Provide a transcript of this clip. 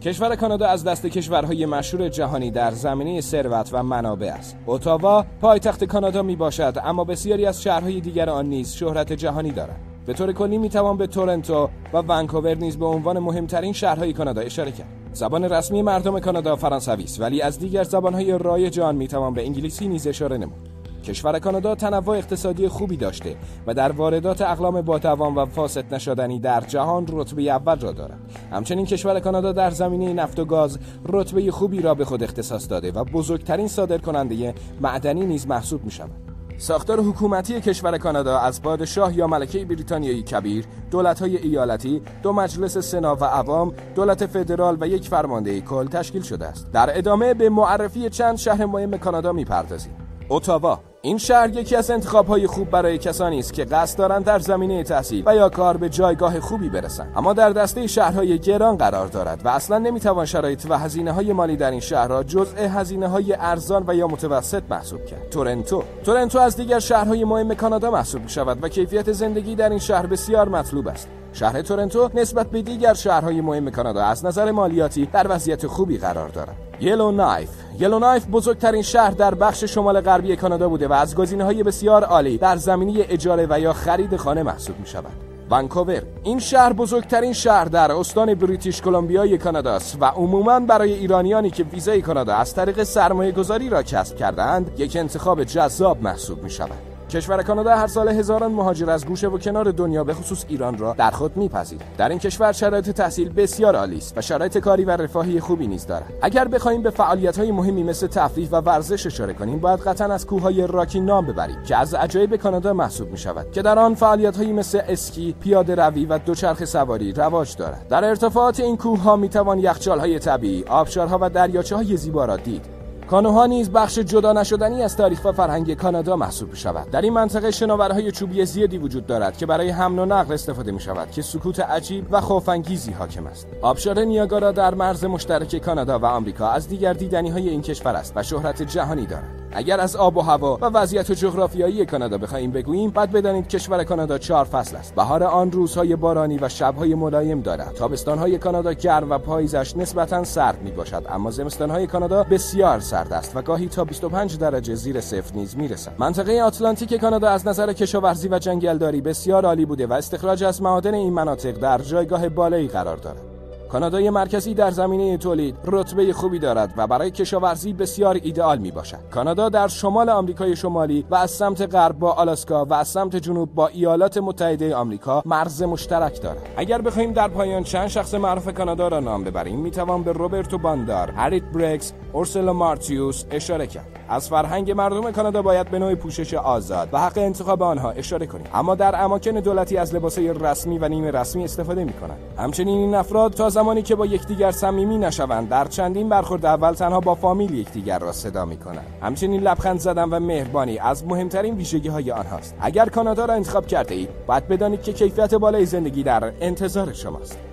کشور کانادا از دست کشورهای مشهور جهانی در زمینه ثروت و منابع است. اتاوا پایتخت کانادا میباشد، اما بسیاری از شهرهای دیگر آن نیز شهرت جهانی دارند. به طور کلی میتوان به تورنتو و ونکوور نیز به عنوان مهمترین شهرهای کانادا اشاره کرد. زبان رسمی مردم کانادا فرانسوی است، ولی از دیگر زبانهای رایج آن میتوان به انگلیسی نیز اشاره نمود. کشور کانادا تنوع اقتصادی خوبی داشته و در واردات اقلام با توان و فاسد نشدنی در جهان رتبه اول را دارد. همچنین کشور کانادا در زمینه نفت و گاز رتبه خوبی را به خود اختصاص داده و بزرگترین صادرکننده معدنی نیز محسوب می‌شود. ساختار حکومتی کشور کانادا از پادشاه یا ملکه بریتانیایی کبیر، دولت‌های ایالتی، 2 مجلس سنا و عوام، دولت فدرال و 1 فرمانده کل تشکیل شده است. در ادامه به معرفی چند شهر مهم کانادا می‌پردازیم. اتاوا. این شهر یکی از انتخاب‌های خوب برای کسانی است که قصد دارند در زمینه تحصیل و یا کار به جایگاه خوبی برسند، اما در دسته شهرهای گران قرار دارد و اصلا نمیتوان شرایط و هزینه‌های مالی در این شهر را جزء هزینه‌های ارزان و یا متوسط محسوب کرد. تورنتو از دیگر شهرهای مهم کانادا محسوب می‌شود و کیفیت زندگی در این شهر بسیار مطلوب است. شهر تورنتو نسبت به دیگر شهرهای مهم کانادا از نظر مالیاتی در وضعیت خوبی قرار دارد. یلونایف بزرگترین شهر در بخش شمال غربی کانادا بوده و از گزینه‌های بسیار عالی در زمینه اجاره و یا خرید خانه محسوب می‌شود. ونکوور. این شهر بزرگترین شهر در استان بریتیش کلمبیای کانادا است و عموماً برای ایرانیانی که ویزای کانادا از طریق سرمایه‌گذاری را کسب کرده‌اند یک انتخاب جذاب محسوب می‌شود. کشور کانادا هر سال هزاران مهاجر از گوشه و کنار دنیا به خصوص ایران را در خود می‌پذیرد. در این کشور شرایط تحصیل بسیار عالی است و شرایط کاری و رفاهی خوبی نیز دارد. اگر بخوایم به فعالیت‌های مهمی مثل تفریح و ورزش اشاره کنیم، باید قطعاً از کوههای راکی نام ببریم که از عجایب کانادا محسوب می‌شود که در آن فعالیت‌هایی مثل اسکی، پیاده‌روی و دوچرخه سواری رواج دارد. در ارتفاعات این کوه‌ها می‌توان یخچال‌های طبیعی، آبشارها و دریاچه‌های زیبا را دید. کانوها نیز بخش جدا نشدنی از تاریخ و فرهنگ کانادا محسوب می‌شود. در این منطقه شناورهای چوبی زیادی وجود دارد که برای حمل و نقل استفاده می‌شود که سکوت عجیب و خوف‌انگیزی حاکم است. آبشار نیاگارا در مرز مشترک کانادا و آمریکا از دیگر دیدنی‌های این کشور است و شهرت جهانی دارد. اگر از آب و هوا و وضعیت جغرافیایی کانادا بخواهیم بگوییم، باید بدانید کشور کانادا 4 فصل است. بهار آن روزهای بارانی و شب‌های ملایم دارد. تابستان‌های کانادا گرم و پاییزش نسبتاً سرد می‌باشد، اما زمستان‌های کانادا بسیار سرد است و گاهی تا 25 درجه زیر صفر نیز می‌رسد. منطقه آتلانتیک کانادا از نظر کشاورزی و جنگلداری بسیار عالی بوده و استخراج از معادن این مناطق در جایگاه بالایی قرار دارد. کانادای مرکزی در زمینه تولید رتبه خوبی دارد و برای کشاورزی بسیار ایدئال میباشد. کانادا در شمال آمریکای شمالی و از سمت غرب با آلاسکا و از سمت جنوب با ایالات متحده آمریکا مرز مشترک دارد. اگر بخوایم در پایان چند شخص معروف کانادا را نام ببریم، میتوان به روبرتو باندار، هریت برکس، اورسولا مارتیوس اشاره کرد. از فرهنگ مردم کانادا باید به نوع پوشش آزاد و حق انتخاب آنها اشاره کنیم، اما در اماکن دولتی از لباسهای رسمی و نیمه رسمی استفاده میکنند. همچنین این افراد تا زمانی که با یکدیگر صمیمی نشوند، در چندین برخورد اول تنها با فامیل یکدیگر را صدا میکنند. همچنین لبخند زدن و مهربانی از مهمترین ویژگی‌های آنهاست. اگر کانادا را انتخاب کرده اید، باید بدانید که کیفیت بالای زندگی در انتظار شماست.